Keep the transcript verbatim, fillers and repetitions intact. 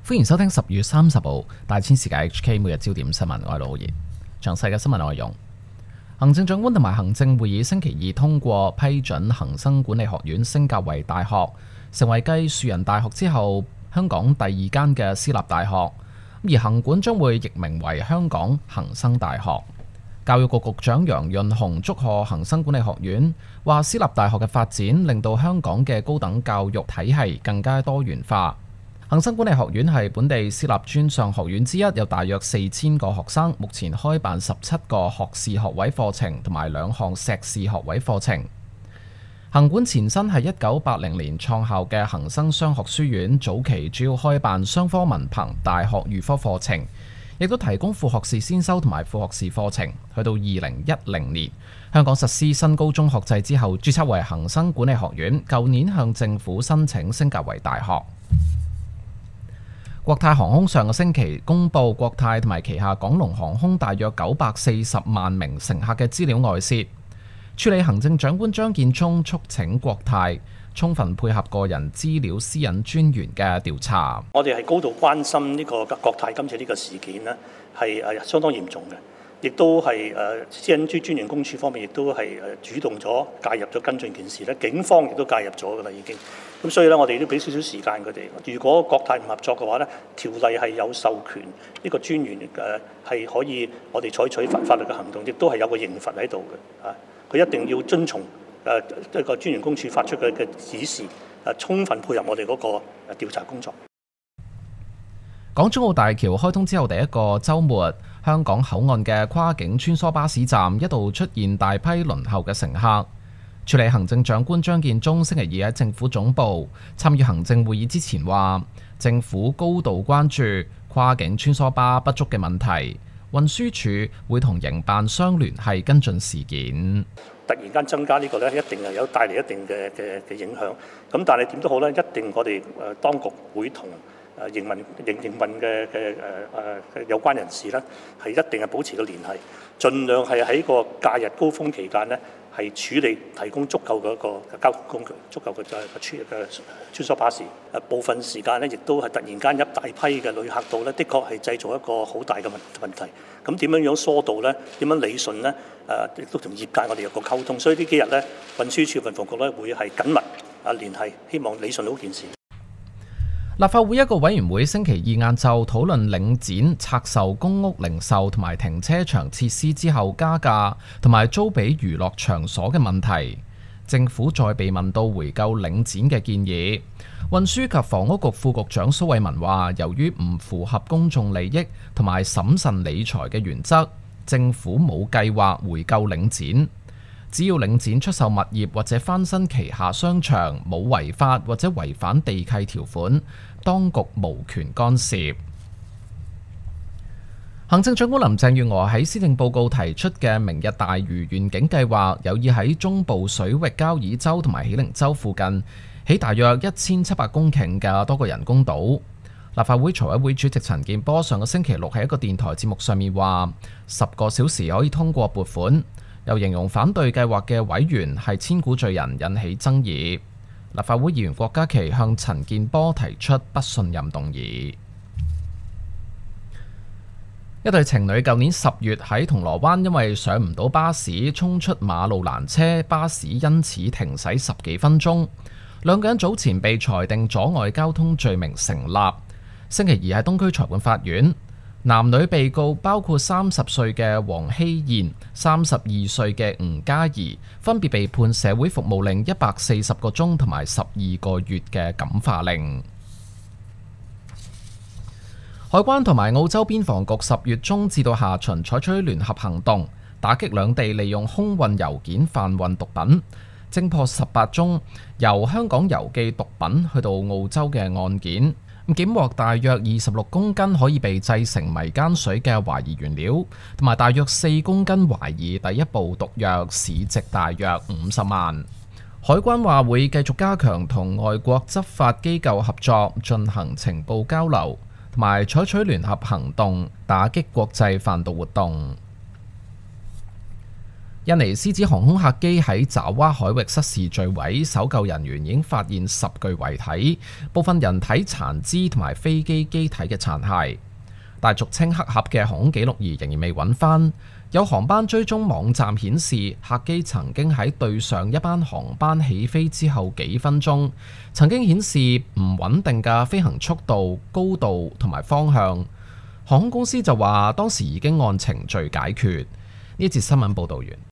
歡迎收聽十月三十號大千世界 H K 每日焦點新聞，我係盧浩然。詳細嘅新聞內容，行政長官同埋行政會議星期二通過批准恒生管理學院升格為大學，成為繼樹仁大學之後香港第二間嘅私立大學。而行管將會易名為香港恒生大學。教育局局長楊潤雄祝賀恒生管理學院，話私立大學嘅發展令到香港嘅高等教育體系更加多元化。恒生管理學院係本地私立專上學院之一，有大約四千個學生，目前開辦十七個學士學位課程同埋兩項碩士學位課程。行管前身係一九八零年創校嘅恒生商學書院，早期主要開辦商科文憑大學預科課程，亦都提供副學士先修同埋副學士課程。去到二零一零年，香港實施新高中學制之後，註冊為恒生管理學院。舊年向政府申請升格為大學。國泰航空上個星期公布國泰同埋旗下港龍航空大約九百四十萬名乘客嘅資料外泄。署理行政長官張建宗促請國泰充分配合個人資料私隱專員嘅調查。 我哋係高度關心呢個國泰今次呢個事件呢係誒相當嚴重嘅，亦都係誒私隱專員公署方面亦都係誒主動咗介入咗跟進件事咧，警方亦都介入咗㗎啦已經。咁所以咧，我哋都俾少少時間佢哋。如果國泰唔合作嘅話咧，條例係有授權呢個專員誒係可以我哋採取法法律嘅行動，亦都係有個刑罰喺度嘅。啊，佢一定要遵從誒一個專員公署發出嘅嘅指示，誒充分配合我哋嗰個調查工作。 港珠澳大橋開通之後第一個週末，香港口岸嘅跨境穿梭巴士站一度出現大批輪候嘅乘客。署理行政長官張建宗星期二喺政府總部參與行政會議之前話，政府高度關注跨境穿梭巴不足嘅問題，運輸署會同營辦商聯繫跟進事件。 突然間增加呢個咧，一定係有帶嚟一定嘅嘅嘅影響。咁但係點都好咧，一定我哋誒當局會同誒營運營營運嘅嘅誒誒有關人士咧，係一定係保持個聯繫，盡量係喺個假日高峰期間咧，係處理提供足夠嘅一個交通工具，足夠嘅就係穿嘅穿梭巴士。誒部分時間咧，亦都係突然間一大批嘅旅客到咧，的確係製造一個好大嘅問問題。咁點樣樣疏導咧？點樣理順咧？誒亦都同業界我哋有個溝通。所以呢幾日咧，運輸署運房局咧會係緊密啊聯繫，希望理順好件事。 立法會一個委員會星期二晏晝討論領展拆售公屋零售同埋停車場設施之後加價同埋租俾娛樂場所嘅問題。政府再被問到回購領展嘅建議，運輸及房屋局副局長蘇偉文話，由於唔符合公眾利益同埋審慎理財嘅原則，政府冇計劃回購領展。只要領展出售物業或者翻新旗下商場，冇違法或者違反地契條款，當局無權干涉。行政長官林鄭月娥喺施政報告提出嘅明日大嶼願景計劃，有意喺中部水域交椅洲同埋喜靈洲附近起大約一千七百公頃嘅多個人工島。立法會財委會主席陳健波上個星期六喺一個電台節目上面話，十個小時可以通過撥款。又形容反對計劃嘅委員係千古罪人，引起爭議。立法會議員郭家麒向陳健波提出不信任動議。一對情侶舊年十月喺銅鑼灣因為上唔到巴士，衝出馬路攔車，巴士因此停駛十幾分鐘。兩個人早前被裁定阻礙交通罪名成立。星期二喺東區裁判法院，男女被告包括三十歲嘅黃希燕、三十二歲嘅吳嘉怡，分別被判社會服務令一百四十個鐘同埋十二個月嘅感化令。海關同埋澳洲邊防局十月中至到下旬採取聯合行動，打擊兩地利用空運郵件販運毒品，偵破十八宗由香港郵寄毒品去到澳洲嘅案件。檢獲大約二十六公斤可以被製成迷姦水嘅懷疑原料，同埋大約四公斤懷疑第一部毒藥，市值大約五十萬。海關話會繼續加強同外國執法機構合作，進行情報交流，同埋採取聯合行動，打擊國際販毒活動。 印尼獅子航空客機喺爪哇海域失事墜毀，搜救人員已經發現十具遺體，部分人體殘肢同埋飛機機體嘅殘骸。但俗稱黑盒嘅航空記錄儀仍然未揾翻。有航班追蹤網站顯示，客機曾經喺對上一班航班起飛之後幾分鐘，曾經顯示唔穩定嘅飛行速度、高度同埋方向。航空公司就話當時已經按程序解決。呢節新聞報導完。